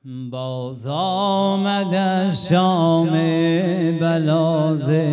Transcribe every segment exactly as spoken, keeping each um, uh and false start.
باز آمد از شام بلا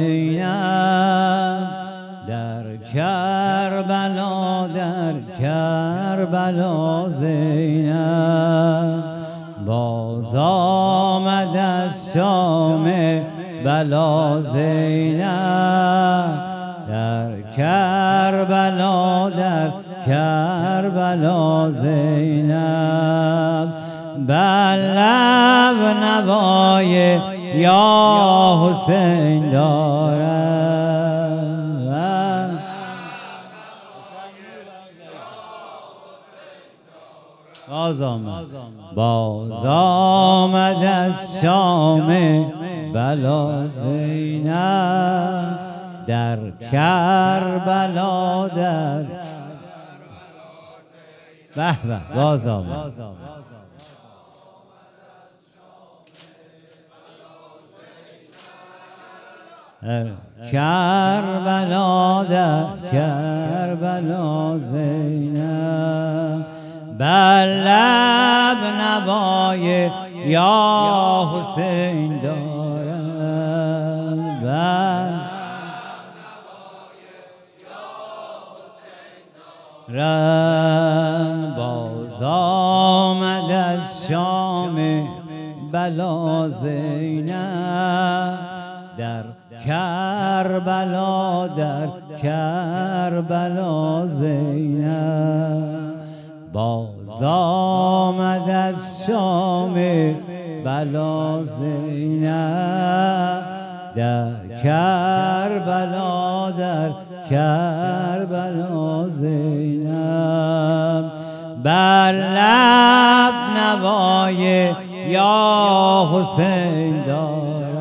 زینب در کربلا، در کربلا زینب باز آمد از شام بلا زینب در کربلا، در کربلا زینب بر لب نوای یا حسین دارد. باز آمد باز آمد از شام بلا زینب در کربلا، در به به باز آمد کربلا، در کربلا زینب بر لب نوای یا حسین دارد. بر رن باز آمد از شام بلا زینب در کربلا، در کربلا زینب باز آمد از شام بلا زینب در کربلا، در کربلا زینب بر لب نوای یا حسین دارد.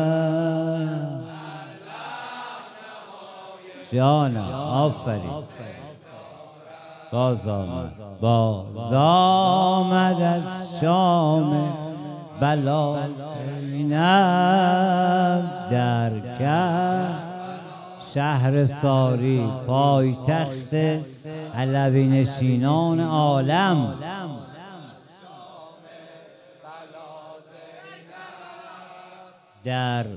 جانم آفرین. باز آمد باز آمد از شام بلا زینب در کرد شهر ساری، پایتخت علوی نشینان عالم. در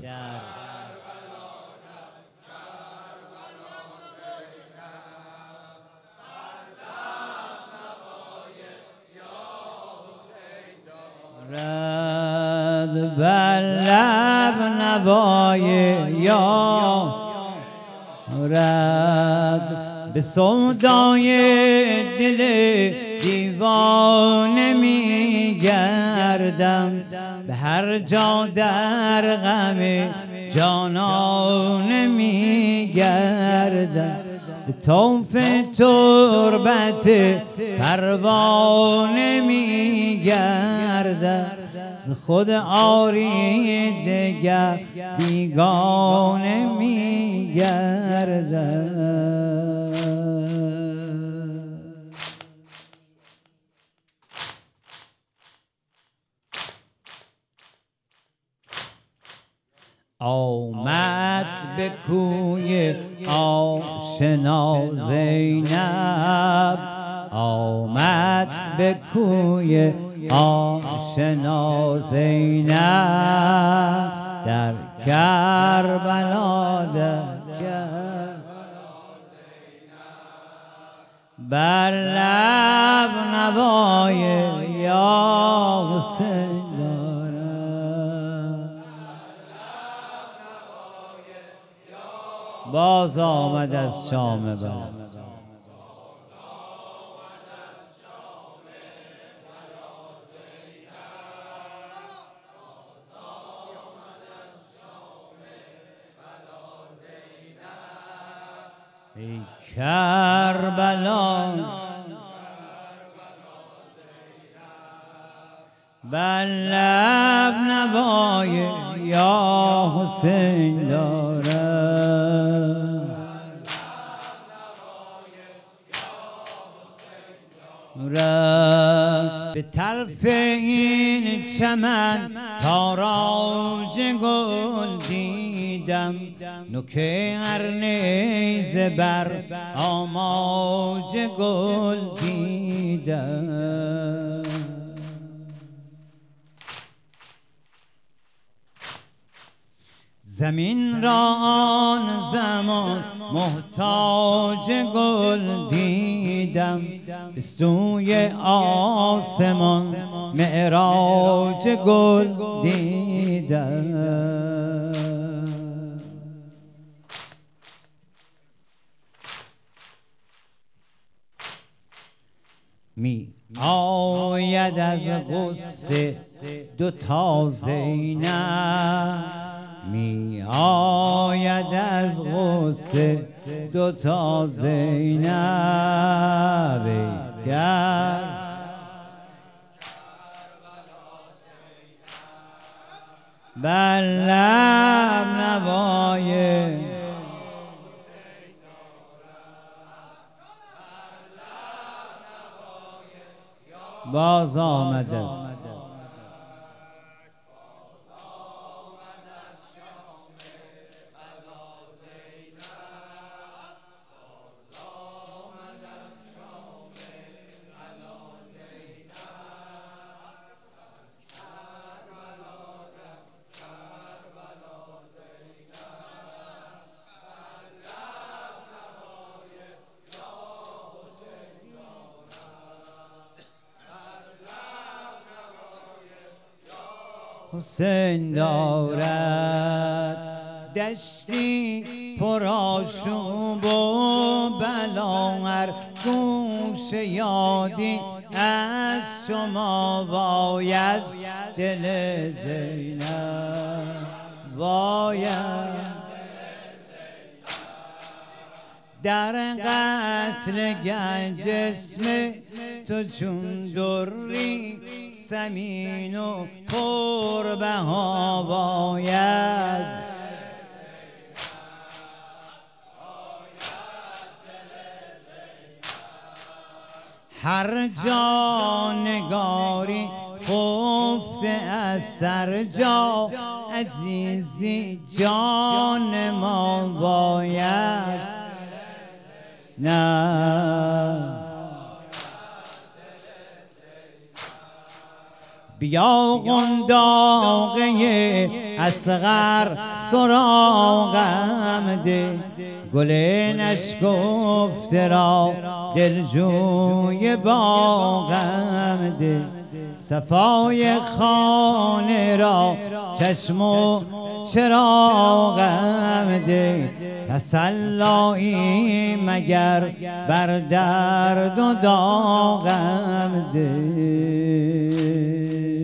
رد بر لب نوای یا رد به سودای دل دیوانه می گردم، به هر جا در غم جانانه می گردم، به طوف تربت پروانه می گردم، خود آری دگر بیگانه می گردم. آمد به کوی آشنا زینب، آمد به کوی آشنا زینب در کربلا، در کربلا بر لب نوای یا حسین دارد. باز آمد از شام بلا ای کربلا بر لب نوای یا حسین دارد. به طرف این چمن تاراج گل دیدم، نوک هر نیزه بر آماج گل دیدم. زمین را آن زمان محتاج گل دیدم، به سوی آسمان معراج گل دیدم. می آید از غصه دو تا زینب، می آید از غصه دو تا زینب، گر بر لب نوای باز آمده. حسین دارد دشتی پر آشوب و بلا، هر گوش یادی از شما وای از دل زینب، وای در قتل گنج جسم تو چون دری سمین و پربها باید، هر جا نگاری خفته از سر جا، عزیزی جان ما باید. نه بیا قنداقه اصغر سراغم ده، گل نشکفته را دلجوی باغم ده، صفای خانه را چشم و چراغم ده، تسلایی مگر بر درد و داغم ده.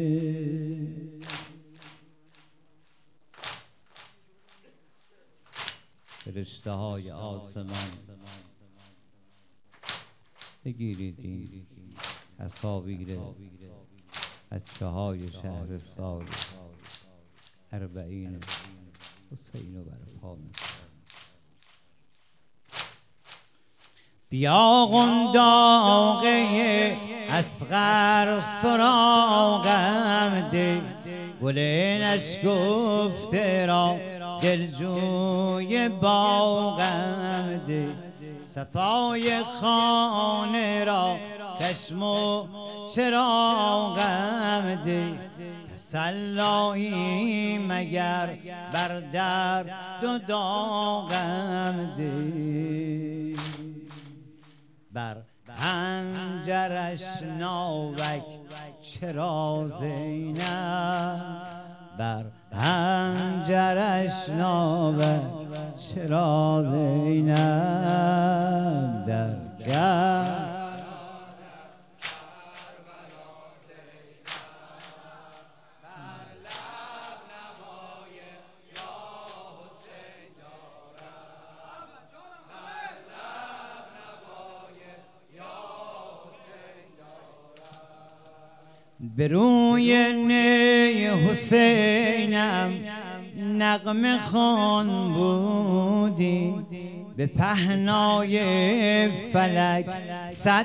فرشته های آسمان بگیرید این تصاویر بچه های شهر سال اربعین حسین و برپا. بیا قنداقه اصغر سراغم ده، گل نشکفته را دلجوی باغم ده، صفای خانه را چشم و چراغم ده، تسلایی مگر بر درد و داغم ده. بر پنجرش ناوک چرا زینب، بر پنجرش ناوک چرا زینب، در گر به روی نی حسینم نغمه خوان بودی، به پهنای فلک صد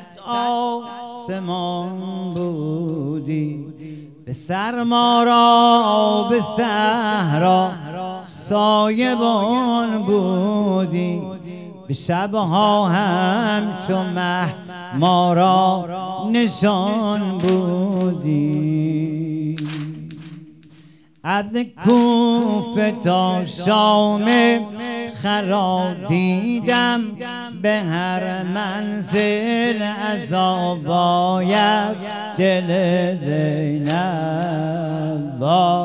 آسمان بودی، به سرما را به صحرا سایبان بودی، به شبها همچو مه ما را نشان بودی. از کوفه تا شام خرا دیدم، به هر منزل عذاب آید دل زینب.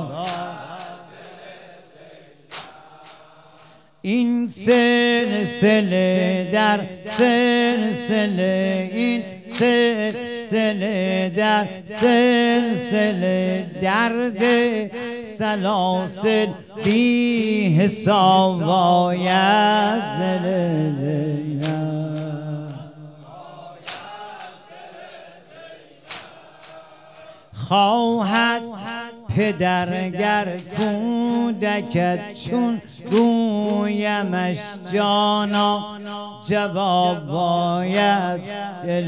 این سلسله در سلسله، این سلسله در سلسله، درد سلاسل بی حساب آید دل زینب. خواهد پدر گر کودکت چون گویمش جانا، جواب باید دل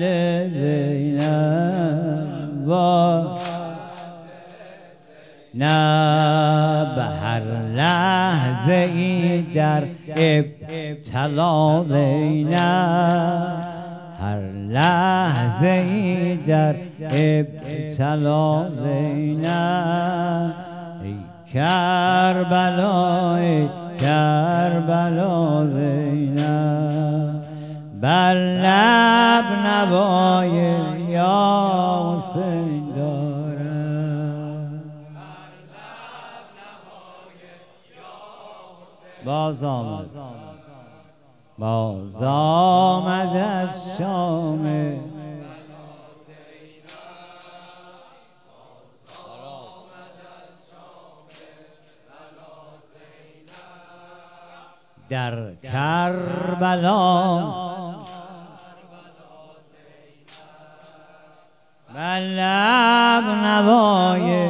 زینب. نه به هر لحظه ای در ابتلا زینب، هر لحظه ای در ابتلا زینب. ای کربلا ای کربلا زینب، بر لب نوای یا حسین دارم. باز آمد باز آمد از شام، در کربلا بر لب نوای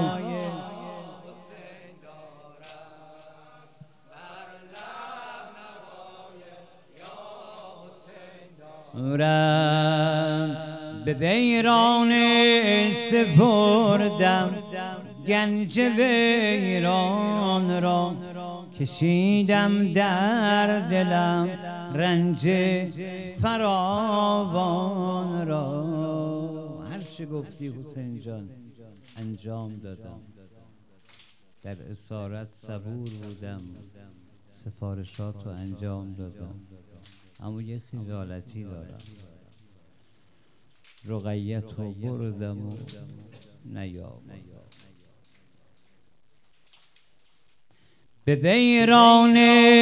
رم به ویران سپردم، گنج ویران را کشیدم در دلم، رنج فراوان را. هر چه گفتی حسین جان انجام دادم، در اسارت صبور بودم، سفارشات رو انجام دادم. اما یه خجالتی دارم، رقیت رو بردم و نیامدم. به ویران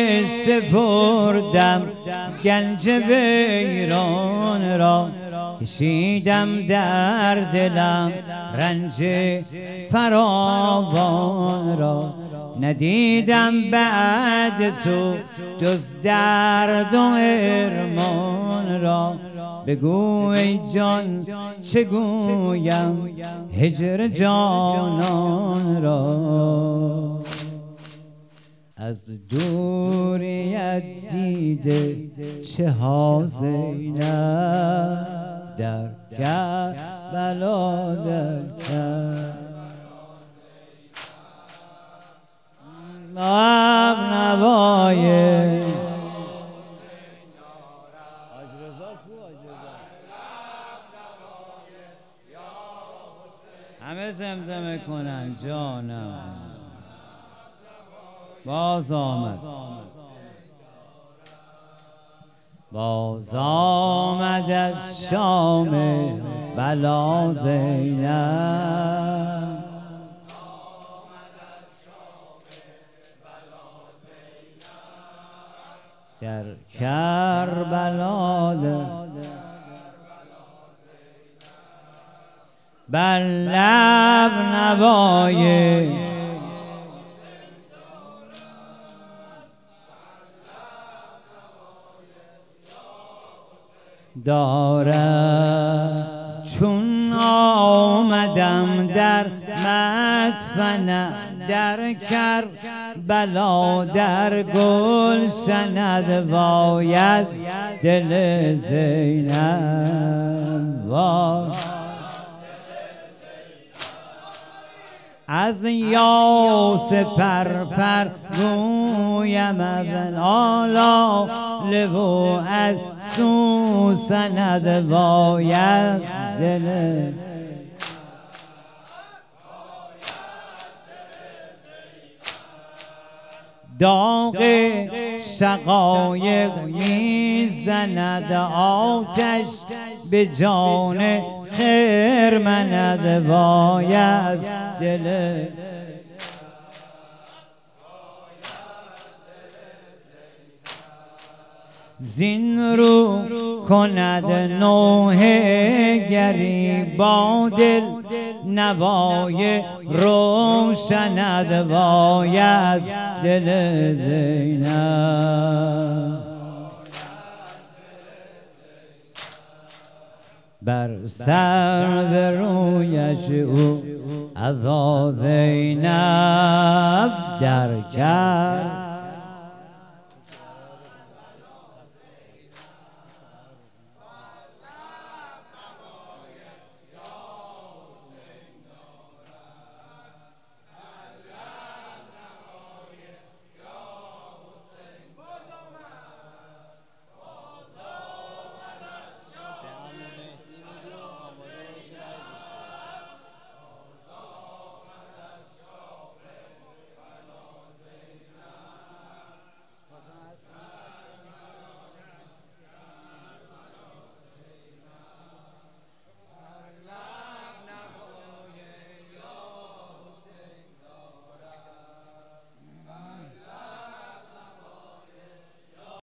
سپردم گنج ویران را، کشیدم در دلم رنج فراوان را. ندیدم بعد تو جز درد و ارمان را، بگو ای جان چه گویم هجر جانان را. از دوریت دیده چه ها زینب، در کربلا در کربلا لب نوای همه زمزمه کنن جانم. باز آمد باز آمد از شام بلا زینب، در کربلا بر لب نوای دارم. چون آمدم در مدفن در کربلا، در گلشن وای از دل زینب وای. از یاس پر پر گویم از آلا لبو، از سوسند وای از دل. داغ شقایق میزند آتش به جان خرمند باید دل زین رو کند نوحه گری با دل نوای روشند باید دل زینب بر سر به رویش او عذا زینب در کرد